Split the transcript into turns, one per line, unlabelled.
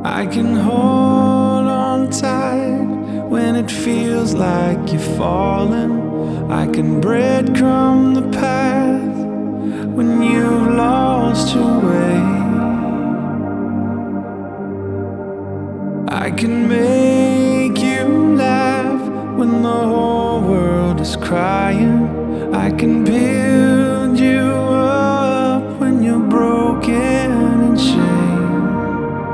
I can hold on tight when it feels like you're falling. I can breadcrumb the path when you've lost your way. I can make you laugh when the whole world is crying. I can build